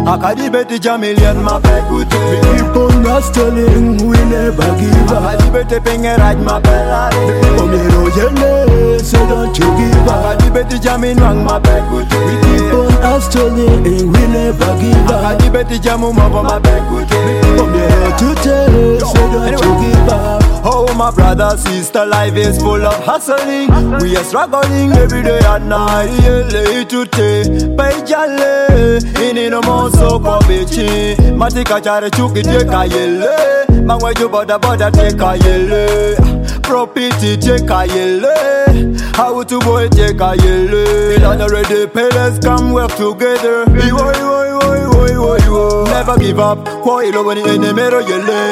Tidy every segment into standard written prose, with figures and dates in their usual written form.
Akadibeti Jamilian ma pekute. We keep on hustling, we never give up. Akadibeti pengeraj ma pelare. Omiro yele, so don't you give up. Akadibeti Jaminwang ma pekute. We keep on hustling, we never give up. Akadibeti Jamu mavo ma pekute. Omiro today, so don't you give up. Oh my brother, sister, life is full of hustling. We are struggling every day and night. Yele itute, pejale. Ini no mo so ko bichi. Matika chare chuki teka yele. Mangwe ju boda teka yele. Property teka yele. How to boy teka yele. Ilana ready, pay, let's come work together. Never give up. Kwa ilo wani enemero yele.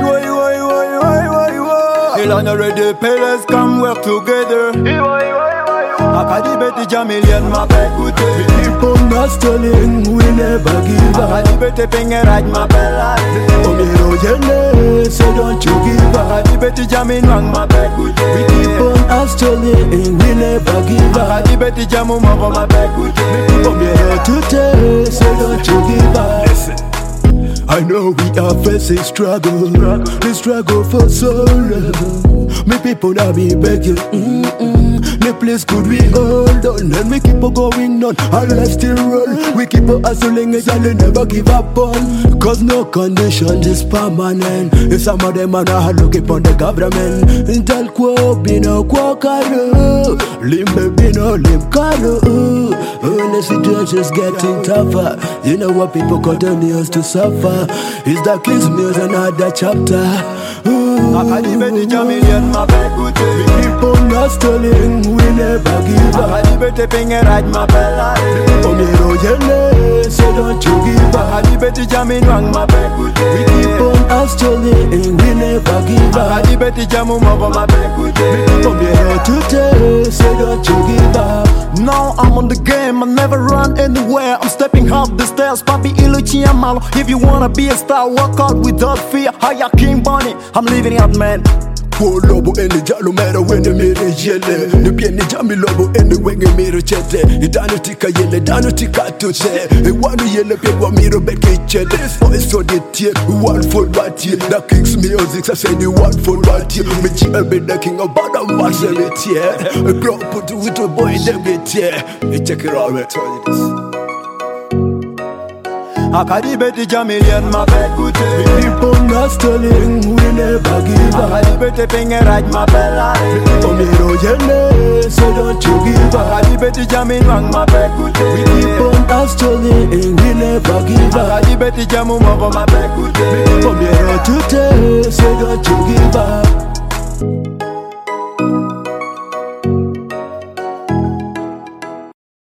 Ilana ready, pay, let's come work together. Akadibeti Jamilian ma pekute. We keep on hustling, we never give up. Akadibeti pengeraj ma pelare. Omiro yele, so don't you give up. Akadibeti Jaminwang ma pekute. We keep on hustling, we never give up. Akadibeti Jamu mavo ma pekute. Omiro today, so don't you give up. Listen, I know we are facing struggle, the struggle for soul. Me people now be begging, the place could we hold on, and we keep on going on, our life still roll. We keep on hustling and never give up on, cause no condition is permanent. If some of them are not looking for the government, Intel quo bino quo caro, limbe bino lim caro. When the situation's getting tougher, you know what people continue to suffer. It's the King's Mills another chapter. Akadibeti Jamilian ma pekute. We keep on hustling, we never give up. Akadibeti pengeraj ma pelare. Omiro yele, so don't you give up. Akadibeti Jaminwang ma pekute. We keep on hustling, we never give up. Akadibeti Jamu mavo ma pekute. Omiro today, so don't you give up. Now I'm on the game, I never run anywhere. I'm stepping up the stairs, Papi Iluchi Amalo. If you wanna be a star, work out without fear. Hiya King Bunny, I'm living it up, man. Poor lobo and the jalo matter when the mirror yele. The piani jammy lobo and the wing mirror chete. The danotika yele, danotika to say. A one yellow paper mirror back chete. This voice so the tear, one for what year. The King's music, I said you one for what year. Me chill be the king about the watch it here. A girl put with a boy, them get here. Check it out, I told you this. Akadibeti Jamilian ma pekute. We keep on hustling, we never give up. Akadibeti pengeraj ma pelare. Omiro yele, so don't you give up. Akadibeti Jaminwang ma pekute. We keep on hustling, we never give up. Akadibeti Jamu mavo ma pekute. Omiro today, so don't you give up.